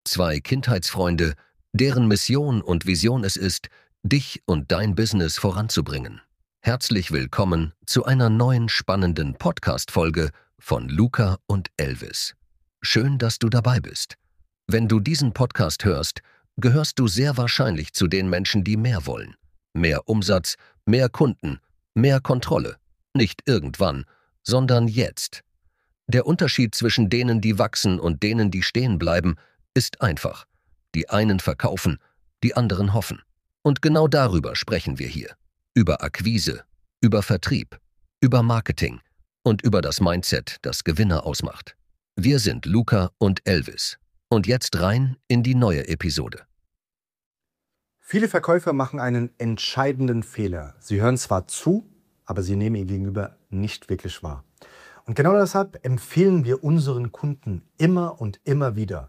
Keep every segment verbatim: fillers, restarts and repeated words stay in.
Zwei Kindheitsfreunde, deren Mission und Vision es ist, dich und dein Business voranzubringen. Herzlich willkommen zu einer neuen spannenden Podcast-Folge von Luca und Elvis. Schön, dass du dabei bist. Wenn du diesen Podcast hörst, gehörst du sehr wahrscheinlich zu den Menschen, die mehr wollen. Mehr Umsatz, mehr Kunden, mehr Kontrolle. Nicht irgendwann, sondern jetzt. Der Unterschied zwischen denen, die wachsen und denen, die stehen bleiben, ist einfach. Die einen verkaufen, die anderen hoffen. Und genau darüber sprechen wir hier. Über Akquise, über Vertrieb, über Marketing und über das Mindset, das Gewinner ausmacht. Wir sind Luca und Elvis. Und jetzt rein in die neue Episode. Viele Verkäufer machen einen entscheidenden Fehler. Sie hören zwar zu, aber sie nehmen ihr Gegenüber nicht wirklich wahr. Und genau deshalb empfehlen wir unseren Kunden immer und immer wieder: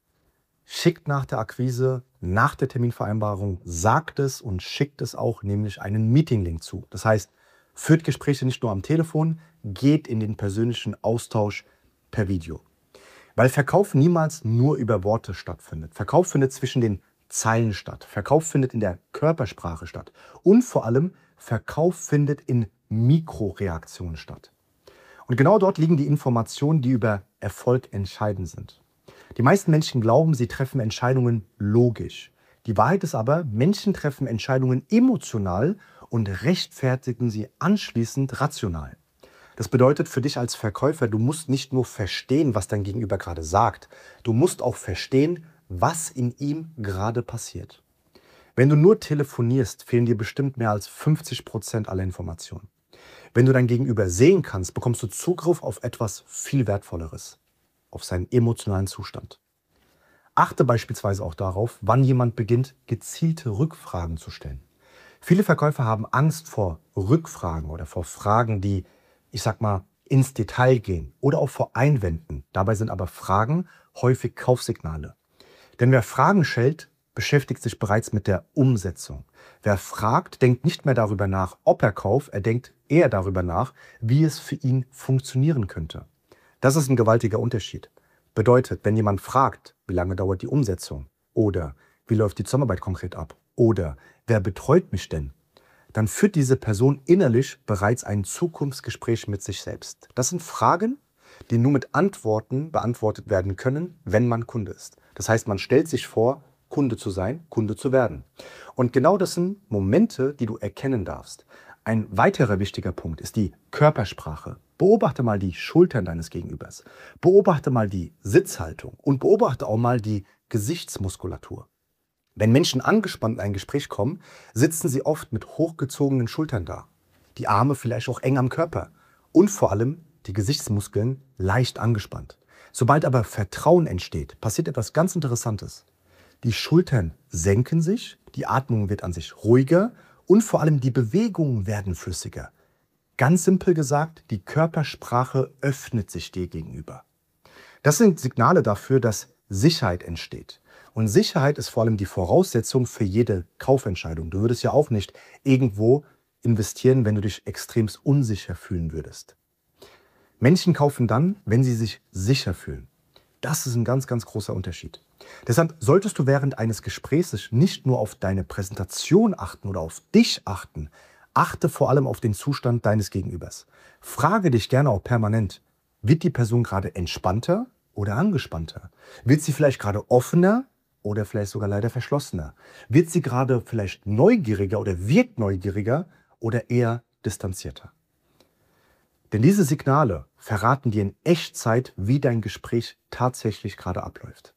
Schickt nach der Akquise, nach der Terminvereinbarung, sagt es und schickt es auch, nämlich einen Meeting-Link zu. Das heißt, führt Gespräche nicht nur am Telefon, geht in den persönlichen Austausch per Video. Weil Verkauf niemals nur über Worte stattfindet. Verkauf findet zwischen den Zeilen statt. Verkauf findet in der Körpersprache statt. Und vor allem, Verkauf findet in Mikroreaktionen statt. Und genau dort liegen die Informationen, die über Erfolg entscheidend sind. Die meisten Menschen glauben, sie treffen Entscheidungen logisch. Die Wahrheit ist aber, Menschen treffen Entscheidungen emotional und rechtfertigen sie anschließend rational. Das bedeutet für dich als Verkäufer, du musst nicht nur verstehen, was dein Gegenüber gerade sagt, du musst auch verstehen, was in ihm gerade passiert. Wenn du nur telefonierst, fehlen dir bestimmt mehr als fünfzig Prozent aller Informationen. Wenn du dein Gegenüber sehen kannst, bekommst du Zugriff auf etwas viel Wertvolleres, auf seinen emotionalen Zustand. Achte beispielsweise auch darauf, wann jemand beginnt, gezielte Rückfragen zu stellen. Viele Verkäufer haben Angst vor Rückfragen oder vor Fragen, die, ich sag mal, ins Detail gehen oder auch vor Einwänden. Dabei sind aber Fragen häufig Kaufsignale. Denn wer Fragen stellt, beschäftigt sich bereits mit der Umsetzung. Wer fragt, denkt nicht mehr darüber nach, ob er kauft, er denkt eher darüber nach, wie es für ihn funktionieren könnte. Das ist ein gewaltiger Unterschied. Bedeutet, wenn jemand fragt, wie lange dauert die Umsetzung oder wie läuft die Zusammenarbeit konkret ab oder wer betreut mich denn, dann führt diese Person innerlich bereits ein Zukunftsgespräch mit sich selbst. Das sind Fragen, die nur mit Antworten beantwortet werden können, wenn man Kunde ist. Das heißt, man stellt sich vor, Kunde zu sein, Kunde zu werden. Und genau das sind Momente, die du erkennen darfst. Ein weiterer wichtiger Punkt ist die Körpersprache. Beobachte mal die Schultern deines Gegenübers. Beobachte mal die Sitzhaltung und beobachte auch mal die Gesichtsmuskulatur. Wenn Menschen angespannt in ein Gespräch kommen, sitzen sie oft mit hochgezogenen Schultern da. Die Arme vielleicht auch eng am Körper und vor allem die Gesichtsmuskeln leicht angespannt. Sobald aber Vertrauen entsteht, passiert etwas ganz Interessantes. Die Schultern senken sich, die Atmung wird an sich ruhiger und vor allem die Bewegungen werden flüssiger. Ganz simpel gesagt, die Körpersprache öffnet sich dir gegenüber. Das sind Signale dafür, dass Sicherheit entsteht. Und Sicherheit ist vor allem die Voraussetzung für jede Kaufentscheidung. Du würdest ja auch nicht irgendwo investieren, wenn du dich extremst unsicher fühlen würdest. Menschen kaufen dann, wenn sie sich sicher fühlen. Das ist ein ganz, ganz großer Unterschied. Deshalb solltest du während eines Gesprächs nicht nur auf deine Präsentation achten oder auf dich achten. Achte vor allem auf den Zustand deines Gegenübers. Frage dich gerne auch permanent, wird die Person gerade entspannter oder angespannter? Wird sie vielleicht gerade offener oder vielleicht sogar leider verschlossener? Wird sie gerade vielleicht neugieriger oder wirkt neugieriger oder eher distanzierter? Denn diese Signale verraten dir in Echtzeit, wie dein Gespräch tatsächlich gerade abläuft.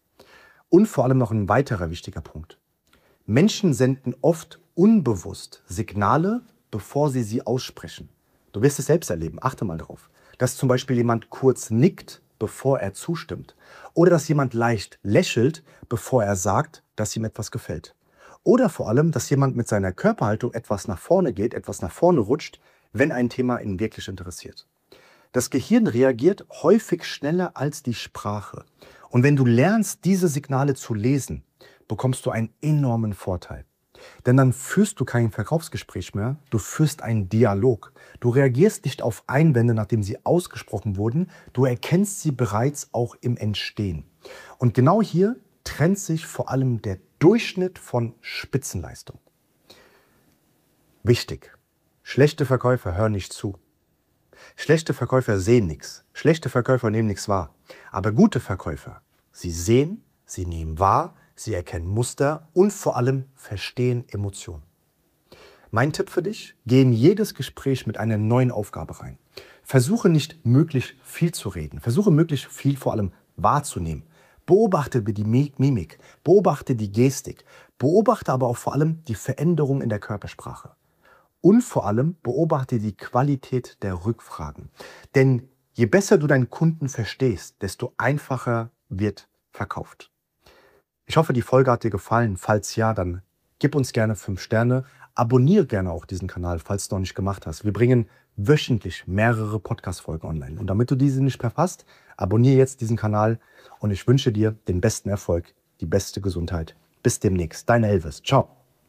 Und vor allem noch ein weiterer wichtiger Punkt. Menschen senden oft unbewusst Signale, bevor sie sie aussprechen. Du wirst es selbst erleben, achte mal darauf. Dass zum Beispiel jemand kurz nickt, bevor er zustimmt. Oder dass jemand leicht lächelt, bevor er sagt, dass ihm etwas gefällt. Oder vor allem, dass jemand mit seiner Körperhaltung etwas nach vorne geht, etwas nach vorne rutscht, wenn ein Thema ihn wirklich interessiert. Das Gehirn reagiert häufig schneller als die Sprache. Und wenn du lernst, diese Signale zu lesen, bekommst du einen enormen Vorteil. Denn dann führst du kein Verkaufsgespräch mehr, du führst einen Dialog. Du reagierst nicht auf Einwände, nachdem sie ausgesprochen wurden, du erkennst sie bereits auch im Entstehen. Und genau hier trennt sich vor allem der Durchschnitt von Spitzenleistung. Wichtig, schlechte Verkäufer hören nicht zu. Schlechte Verkäufer sehen nichts. Schlechte Verkäufer nehmen nichts wahr. Aber gute Verkäufer, sie sehen, sie nehmen wahr, sie erkennen Muster und vor allem verstehen Emotionen. Mein Tipp für dich, geh in jedes Gespräch mit einer neuen Aufgabe rein. Versuche nicht möglichst viel zu reden. Versuche möglichst viel vor allem wahrzunehmen. Beobachte die Mimik, beobachte die Gestik, beobachte aber auch vor allem die Veränderung in der Körpersprache. Und vor allem beobachte die Qualität der Rückfragen. Denn je besser du deinen Kunden verstehst, desto einfacher wird verkauft. Ich hoffe, die Folge hat dir gefallen. Falls ja, dann gib uns gerne fünf Sterne. Abonniere gerne auch diesen Kanal, falls du noch nicht gemacht hast. Wir bringen wöchentlich mehrere Podcast-Folgen online. Und damit du diese nicht verpasst, abonniere jetzt diesen Kanal und ich wünsche dir den besten Erfolg, die beste Gesundheit. Bis demnächst. Dein Elvis. Ciao.